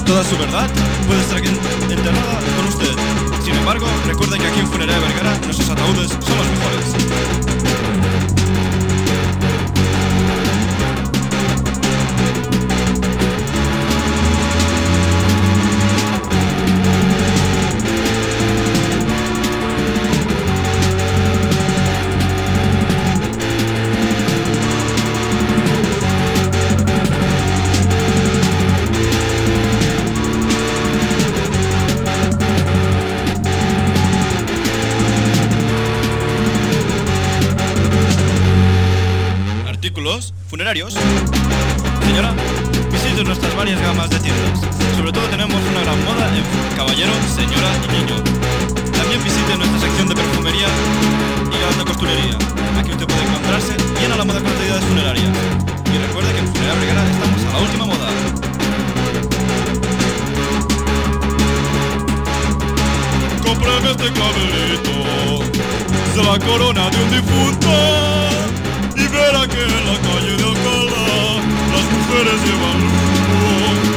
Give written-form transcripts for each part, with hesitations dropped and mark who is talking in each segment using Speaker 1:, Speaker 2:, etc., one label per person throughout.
Speaker 1: Toda su verdad puede estar enterrada con usted. Sin embargo, recuerde que aquí en Funeraria Vergara nuestros ataúdes son los mejores. Artículos funerarios. Señora, visite nuestras varias gamas de tiendas. Sobre todo tenemos una gran moda en caballero, señora y niño. También visite nuestra sección de perfumería y alta costurería. Aquí usted puede encontrarse bien a la moda con actividades funerarias. Y recuerde que en Funeraria Vergara estamos a la última moda. Cómprame este clavelito, es la corona de un difunto. Y verá que en la calle de Alcalá las mujeres llevan rumbo.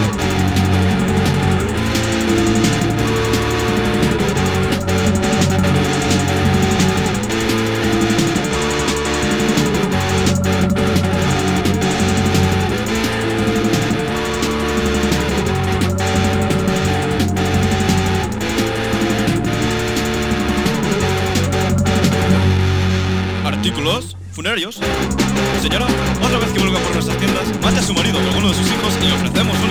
Speaker 1: Artículos funerarios. Señora, otra vez que vuelva por nuestras tiendas, mate a su marido o alguno de sus hijos y le ofrecemos un